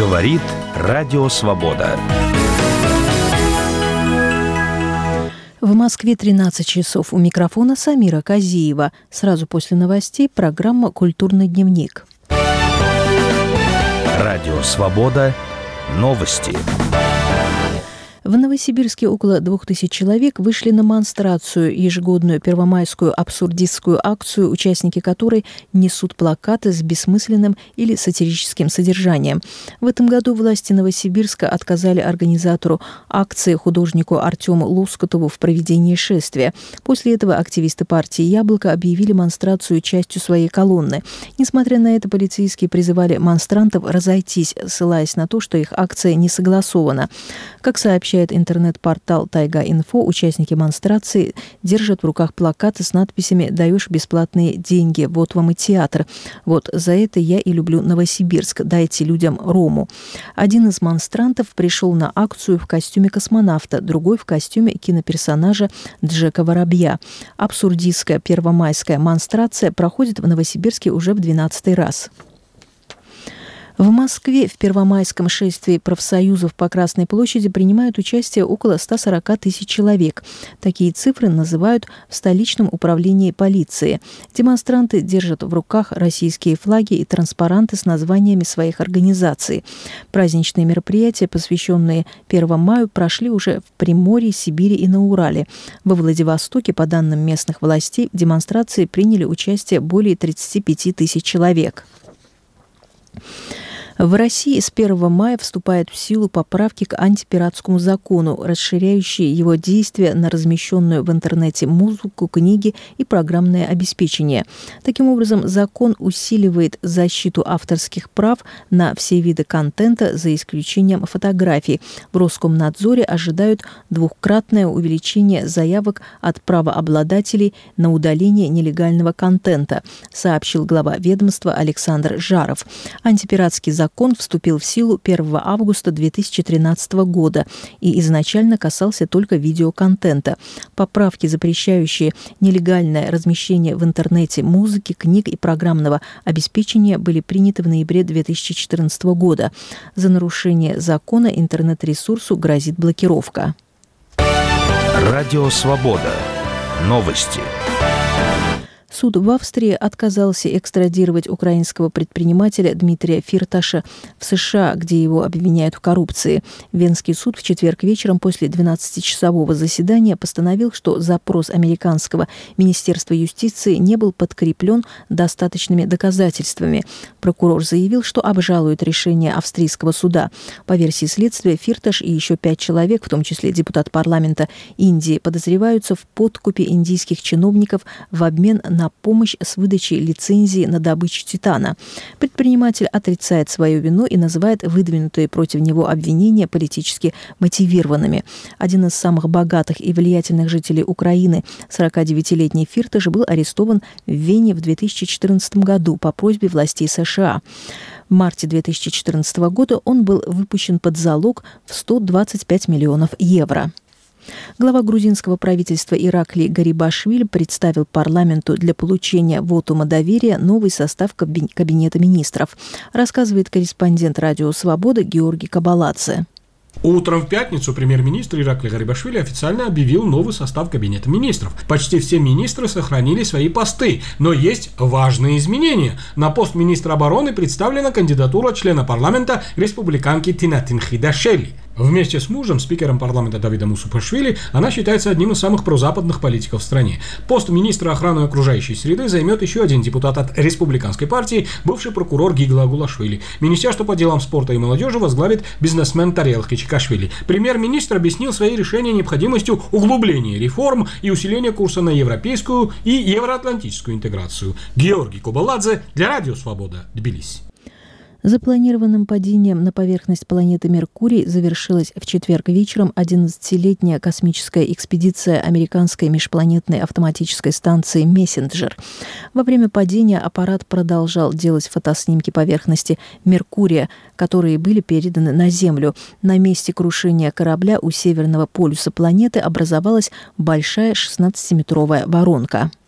Говорит Радио Свобода. В Москве 13 часов. У микрофона Самира Казиева. Сразу после новостей программа «Культурный дневник». Радио Свобода. Новости. В Новосибирске около 2000 человек вышли на монстрацию, ежегодную первомайскую абсурдистскую акцию, участники которой несут плакаты с бессмысленным или сатирическим содержанием. В этом году власти Новосибирска отказали организатору акции, художнику Артему Лоскутову, в проведении шествия. После этого активисты партии «Яблоко» объявили монстрацию частью своей колонны. Несмотря на это, полицейские призывали монстрантов разойтись, ссылаясь на то, что их акция не согласована. Как сообщает интернет-портал Тайга-Инфо, участники монстрации держат в руках плакаты с надписями «Даешь бесплатные деньги, вот вам и театр», «Вот за это я и люблю Новосибирск, дайте людям рому». Один из монстрантов пришел на акцию в костюме космонавта, другой в костюме киноперсонажа Джека Воробья. Абсурдистская первомайская монстрация проходит в Новосибирске уже в 12-й раз. В Москве в первомайском шествии профсоюзов по Красной площади принимают участие около 140 тысяч человек. Такие цифры называют в столичном управлении полиции. Демонстранты держат в руках российские флаги и транспаранты с названиями своих организаций. Праздничные мероприятия, посвященные 1 маю, прошли уже в Приморье, Сибири и на Урале. Во Владивостоке, по данным местных властей, в демонстрации приняли участие более 35 тысяч человек. В России с 1 мая вступают в силу поправки к антипиратскому закону, расширяющие его действия на размещенную в интернете музыку, книги и программное обеспечение. Таким образом, закон усиливает защиту авторских прав на все виды контента, за исключением фотографий. В Роскомнадзоре ожидают двукратное увеличение заявок от правообладателей на удаление нелегального контента, сообщил глава ведомства Александр Жаров. Антипиратский закон вступил в силу 1 августа 2013 года и изначально касался только видеоконтента. Поправки, запрещающие нелегальное размещение в интернете музыки, книг и программного обеспечения, были приняты в ноябре 2014 года. За нарушение закона интернет-ресурсу грозит блокировка. Радио Свобода. Новости. Суд в Австрии отказался экстрадировать украинского предпринимателя Дмитрия Фирташа в США, где его обвиняют в коррупции. Венский суд в четверг вечером после 12-часового заседания постановил, что запрос американского Министерства юстиции не был подкреплен достаточными доказательствами. Прокурор заявил, что обжалует решение австрийского суда. По версии следствия, Фирташ и еще 5 человек, в том числе депутат парламента Индии, подозреваются в подкупе индийских чиновников в обмен на помощь с выдачей лицензии на добычу титана. Предприниматель отрицает свою вину и называет выдвинутые против него обвинения политически мотивированными. Один из самых богатых и влиятельных жителей Украины, 49-летний Фирташ, был арестован в Вене в 2014 году по просьбе властей США. В марте 2014 года он был выпущен под залог в 125 миллионов евро. Глава грузинского правительства Ираклий Гарибашвили представил парламенту для получения вотума доверия новый состав кабинета министров, рассказывает корреспондент «Радио Свобода» Георгий Кабаладзе. Утром в пятницу премьер-министр Ираклий Гарибашвили официально объявил новый состав кабинета министров. Почти все министры сохранили свои посты, но есть важные изменения. На пост министра обороны представлена кандидатура члена парламента республиканки Тинатин Хидашели. Вместе с мужем, спикером парламента Давидом Усупашвили, она считается одним из самых прозападных политиков в стране. Пост министра охраны окружающей среды займет еще один депутат от республиканской партии, бывший прокурор Гигла Агулашвили. Министерство по делам спорта и молодежи возглавит бизнесмен Тарел Хичикашвили. Премьер-министр объяснил свои решения необходимостью углубления реформ и усиления курса на европейскую и евроатлантическую интеграцию. Георгий Кабаладзе для Радио Свобода, Тбилиси. Запланированным падением на поверхность планеты Меркурий завершилась в четверг вечером 11-летняя космическая экспедиция американской межпланетной автоматической станции «Мессенджер». Во время падения аппарат продолжал делать фотоснимки поверхности Меркурия, которые были переданы на Землю. На месте крушения корабля у северного полюса планеты образовалась большая 16-метровая воронка.